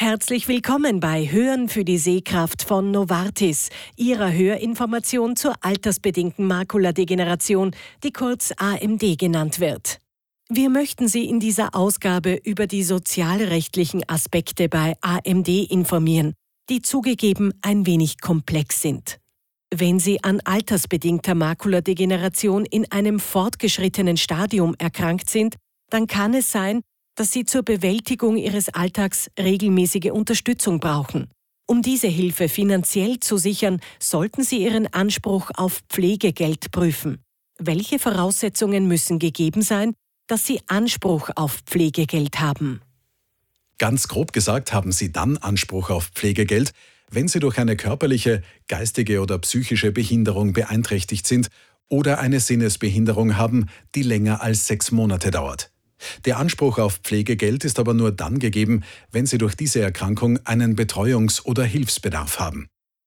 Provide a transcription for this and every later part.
Herzlich willkommen bei Hören für die Sehkraft von Novartis, Ihrer Hörinformation zur altersbedingten Makuladegeneration, die kurz AMD genannt wird. Wir möchten Sie in dieser Ausgabe über die sozialrechtlichen Aspekte bei AMD informieren, die zugegeben ein wenig komplex sind. Wenn Sie an altersbedingter Makuladegeneration in einem fortgeschrittenen Stadium erkrankt sind, dann kann es sein, dass Sie zur Bewältigung Ihres Alltags regelmäßige Unterstützung brauchen. Um diese Hilfe finanziell zu sichern, sollten Sie Ihren Anspruch auf Pflegegeld prüfen. Welche Voraussetzungen müssen gegeben sein, dass Sie Anspruch auf Pflegegeld haben? Ganz grob gesagt haben Sie dann Anspruch auf Pflegegeld, wenn Sie durch eine körperliche, geistige oder psychische Behinderung beeinträchtigt sind oder eine Sinnesbehinderung haben, die länger als 6 Monate dauert. Der Anspruch auf Pflegegeld ist aber nur dann gegeben, wenn Sie durch diese Erkrankung einen Betreuungs- oder Hilfsbedarf haben.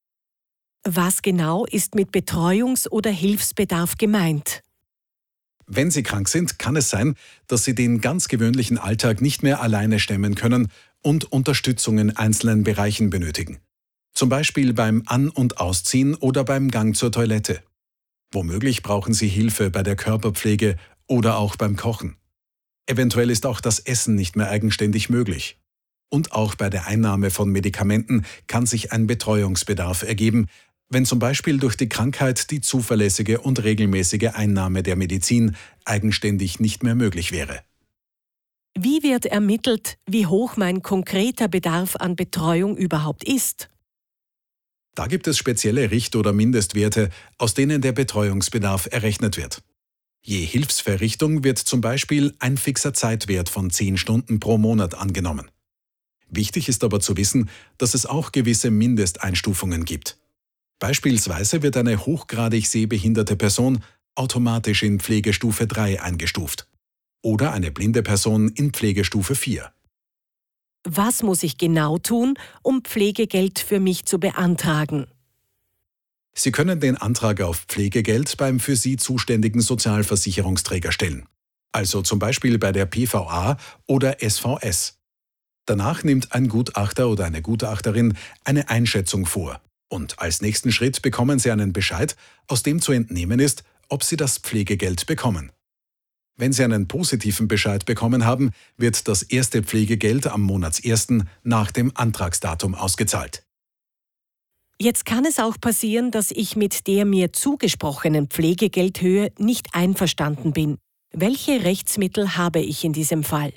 Was genau ist mit Betreuungs- oder Hilfsbedarf gemeint? Wenn Sie krank sind, kann es sein, dass Sie den ganz gewöhnlichen Alltag nicht mehr alleine stemmen können und Unterstützung in einzelnen Bereichen benötigen. Zum Beispiel beim An- und Ausziehen oder beim Gang zur Toilette. Womöglich brauchen Sie Hilfe bei der Körperpflege oder auch beim Kochen. Eventuell ist auch das Essen nicht mehr eigenständig möglich. Und auch bei der Einnahme von Medikamenten kann sich ein Betreuungsbedarf ergeben, wenn zum Beispiel durch die Krankheit die zuverlässige und regelmäßige Einnahme der Medizin eigenständig nicht mehr möglich wäre. Wie wird ermittelt, wie hoch mein konkreter Bedarf an Betreuung überhaupt ist? Da gibt es spezielle Richt- oder Mindestwerte, aus denen der Betreuungsbedarf errechnet wird. Je Hilfsverrichtung wird zum Beispiel ein fixer Zeitwert von 10 Stunden pro Monat angenommen. Wichtig ist aber zu wissen, dass es auch gewisse Mindesteinstufungen gibt. Beispielsweise wird eine hochgradig sehbehinderte Person automatisch in Pflegestufe 3 eingestuft oder eine blinde Person in Pflegestufe 4. Was muss ich genau tun, um Pflegegeld für mich zu beantragen? Sie können den Antrag auf Pflegegeld beim für Sie zuständigen Sozialversicherungsträger stellen, also zum Beispiel bei der PVA oder SVS. Danach nimmt ein Gutachter oder eine Gutachterin eine Einschätzung vor und als nächsten Schritt bekommen Sie einen Bescheid, aus dem zu entnehmen ist, ob Sie das Pflegegeld bekommen. Wenn Sie einen positiven Bescheid bekommen haben, wird das erste Pflegegeld am Monatsersten nach dem Antragsdatum ausgezahlt. Jetzt kann es auch passieren, dass ich mit der mir zugesprochenen Pflegegeldhöhe nicht einverstanden bin. Welche Rechtsmittel habe ich in diesem Fall?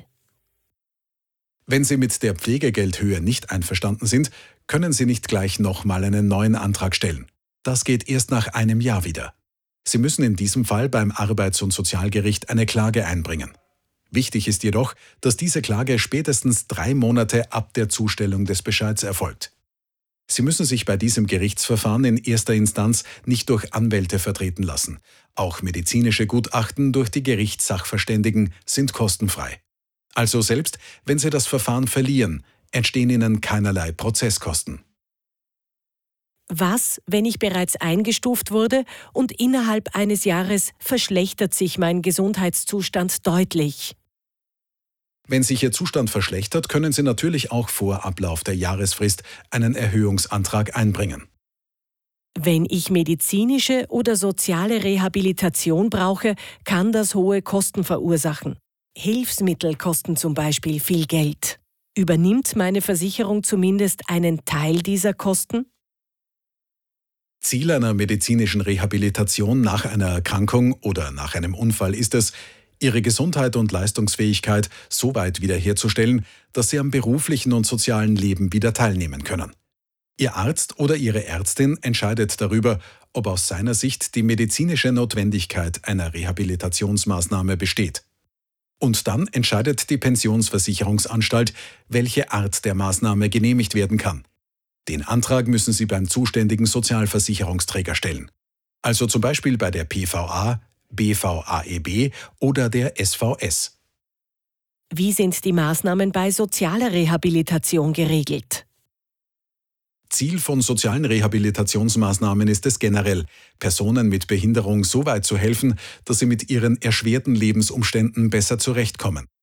Wenn Sie mit der Pflegegeldhöhe nicht einverstanden sind, können Sie nicht gleich nochmal einen neuen Antrag stellen. Das geht erst nach einem Jahr wieder. Sie müssen in diesem Fall beim Arbeits- und Sozialgericht eine Klage einbringen. Wichtig ist jedoch, dass diese Klage spätestens 3 Monate ab der Zustellung des Bescheids erfolgt. Sie müssen sich bei diesem Gerichtsverfahren in erster Instanz nicht durch Anwälte vertreten lassen. Auch medizinische Gutachten durch die Gerichtssachverständigen sind kostenfrei. Also selbst wenn Sie das Verfahren verlieren, entstehen Ihnen keinerlei Prozesskosten. Was, wenn ich bereits eingestuft wurde und innerhalb eines Jahres verschlechtert sich mein Gesundheitszustand deutlich? Wenn sich Ihr Zustand verschlechtert, können Sie natürlich auch vor Ablauf der Jahresfrist einen Erhöhungsantrag einbringen. Wenn ich medizinische oder soziale Rehabilitation brauche, kann das hohe Kosten verursachen. Hilfsmittel kosten zum Beispiel viel Geld. Übernimmt meine Versicherung zumindest einen Teil dieser Kosten? Ziel einer medizinischen Rehabilitation nach einer Erkrankung oder nach einem Unfall ist es, Ihre Gesundheit und Leistungsfähigkeit so weit wiederherzustellen, dass Sie am beruflichen und sozialen Leben wieder teilnehmen können. Ihr Arzt oder Ihre Ärztin entscheidet darüber, ob aus seiner Sicht die medizinische Notwendigkeit einer Rehabilitationsmaßnahme besteht. Und dann entscheidet die Pensionsversicherungsanstalt, welche Art der Maßnahme genehmigt werden kann. Den Antrag müssen Sie beim zuständigen Sozialversicherungsträger stellen. Also zum Beispiel bei der PVA, BVAEB oder der SVS. Wie sind die Maßnahmen bei sozialer Rehabilitation geregelt? Ziel von sozialen Rehabilitationsmaßnahmen ist es generell, Personen mit Behinderung so weit zu helfen, dass sie mit ihren erschwerten Lebensumständen besser zurechtkommen.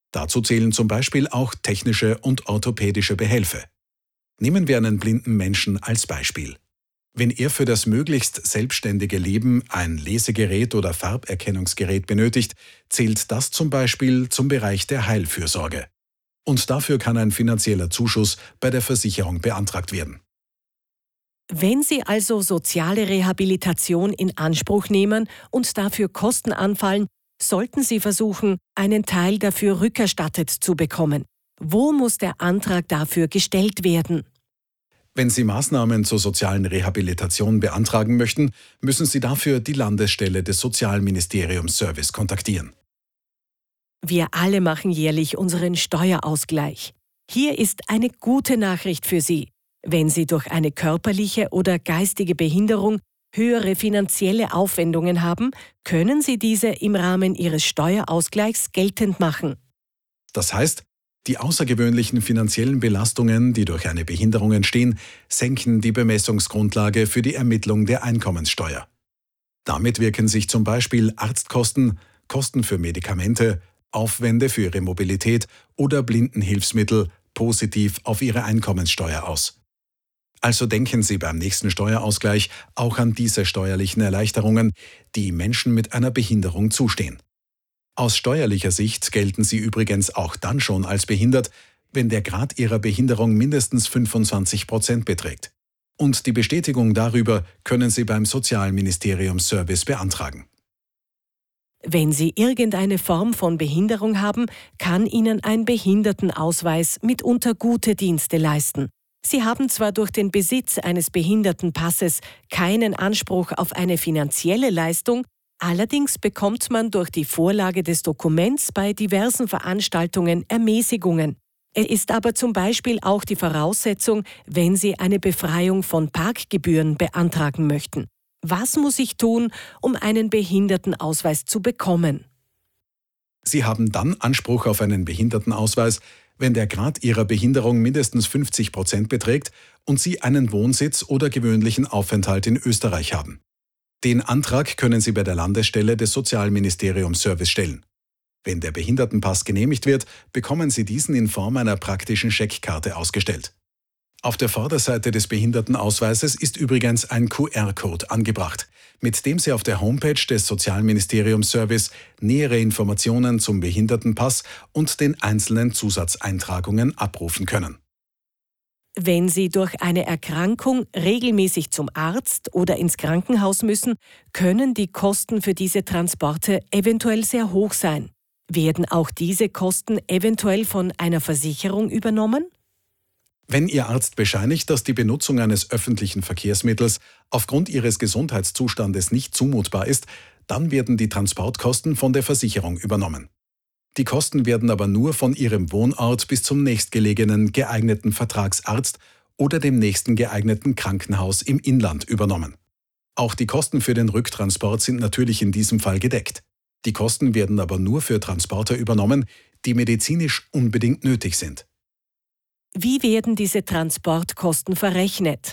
Dazu zählen zum Beispiel auch technische und orthopädische Behelfe. Nehmen wir einen blinden Menschen als Beispiel. Wenn er für das möglichst selbstständige Leben ein Lesegerät oder Farberkennungsgerät benötigt, zählt das zum Beispiel zum Bereich der Heilfürsorge. Und dafür kann ein finanzieller Zuschuss bei der Versicherung beantragt werden. Wenn Sie also soziale Rehabilitation in Anspruch nehmen und dafür Kosten anfallen, sollten Sie versuchen, einen Teil dafür rückerstattet zu bekommen. Wo muss der Antrag dafür gestellt werden? Wenn Sie Maßnahmen zur sozialen Rehabilitation beantragen möchten, müssen Sie dafür die Landesstelle des Sozialministeriums Service kontaktieren. Wir alle machen jährlich unseren Steuerausgleich. Hier ist eine gute Nachricht für Sie. Wenn Sie durch eine körperliche oder geistige Behinderung höhere finanzielle Aufwendungen haben, können Sie diese im Rahmen Ihres Steuerausgleichs geltend machen. Das heißt, die außergewöhnlichen finanziellen Belastungen, die durch eine Behinderung entstehen, senken die Bemessungsgrundlage für die Ermittlung der Einkommenssteuer. Damit wirken sich zum Beispiel Arztkosten, Kosten für Medikamente, Aufwände für Ihre Mobilität oder Blindenhilfsmittel positiv auf Ihre Einkommenssteuer aus. Also denken Sie beim nächsten Steuerausgleich auch an diese steuerlichen Erleichterungen, die Menschen mit einer Behinderung zustehen. Aus steuerlicher Sicht gelten Sie übrigens auch dann schon als behindert, wenn der Grad Ihrer Behinderung mindestens 25% beträgt. Und die Bestätigung darüber können Sie beim Sozialministerium Service beantragen. Wenn Sie irgendeine Form von Behinderung haben, kann Ihnen ein Behindertenausweis mitunter gute Dienste leisten. Sie haben zwar durch den Besitz eines Behindertenpasses keinen Anspruch auf eine finanzielle Leistung, allerdings bekommt man durch die Vorlage des Dokuments bei diversen Veranstaltungen Ermäßigungen. Es ist aber zum Beispiel auch die Voraussetzung, wenn Sie eine Befreiung von Parkgebühren beantragen möchten. Was muss ich tun, um einen Behindertenausweis zu bekommen? Sie haben dann Anspruch auf einen Behindertenausweis, wenn der Grad Ihrer Behinderung mindestens 50% beträgt und Sie einen Wohnsitz oder gewöhnlichen Aufenthalt in Österreich haben. Den Antrag können Sie bei der Landesstelle des Sozialministeriums Service stellen. Wenn der Behindertenpass genehmigt wird, bekommen Sie diesen in Form einer praktischen Scheckkarte ausgestellt. Auf der Vorderseite des Behindertenausweises ist übrigens ein QR-Code angebracht, mit dem Sie auf der Homepage des Sozialministeriums Service nähere Informationen zum Behindertenpass und den einzelnen Zusatzeintragungen abrufen können. Wenn Sie durch eine Erkrankung regelmäßig zum Arzt oder ins Krankenhaus müssen, können die Kosten für diese Transporte eventuell sehr hoch sein. Werden auch diese Kosten eventuell von einer Versicherung übernommen? Wenn Ihr Arzt bescheinigt, dass die Benutzung eines öffentlichen Verkehrsmittels aufgrund Ihres Gesundheitszustandes nicht zumutbar ist, dann werden die Transportkosten von der Versicherung übernommen. Die Kosten werden aber nur von Ihrem Wohnort bis zum nächstgelegenen geeigneten Vertragsarzt oder dem nächsten geeigneten Krankenhaus im Inland übernommen. Auch die Kosten für den Rücktransport sind natürlich in diesem Fall gedeckt. Die Kosten werden aber nur für Transporter übernommen, die medizinisch unbedingt nötig sind. Wie werden diese Transportkosten verrechnet?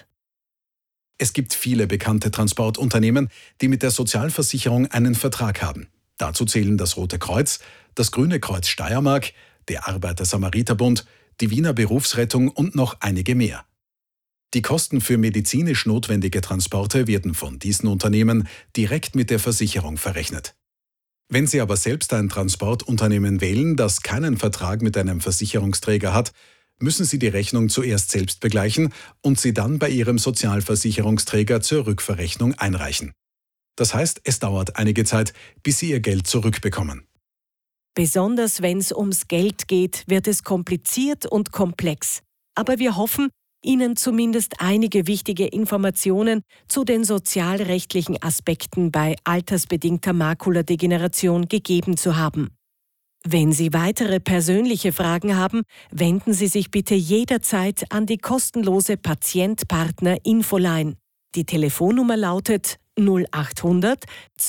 Es gibt viele bekannte Transportunternehmen, die mit der Sozialversicherung einen Vertrag haben. Dazu zählen das Rote Kreuz, das Grüne Kreuz Steiermark, der Arbeiter-Samariter-Bund, die Wiener Berufsrettung und noch einige mehr. Die Kosten für medizinisch notwendige Transporte werden von diesen Unternehmen direkt mit der Versicherung verrechnet. Wenn Sie aber selbst ein Transportunternehmen wählen, das keinen Vertrag mit einem Versicherungsträger hat, müssen Sie die Rechnung zuerst selbst begleichen und sie dann bei Ihrem Sozialversicherungsträger zur Rückverrechnung einreichen. Das heißt, es dauert einige Zeit, bis Sie Ihr Geld zurückbekommen. Besonders wenn es ums Geld geht, wird es kompliziert und komplex. Aber wir hoffen, Ihnen zumindest einige wichtige Informationen zu den sozialrechtlichen Aspekten bei altersbedingter Makuladegeneration gegeben zu haben. Wenn Sie weitere persönliche Fragen haben, wenden Sie sich bitte jederzeit an die kostenlose Patient-Partner-Infoline. Die Telefonnummer lautet 0800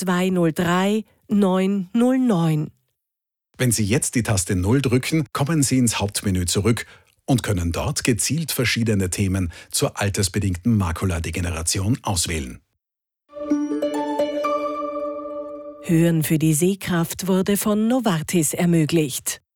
203 909. Wenn Sie jetzt die Taste 0 drücken, kommen Sie ins Hauptmenü zurück und können dort gezielt verschiedene Themen zur altersbedingten Makuladegeneration auswählen. Hören für die Sehkraft wurde von Novartis ermöglicht.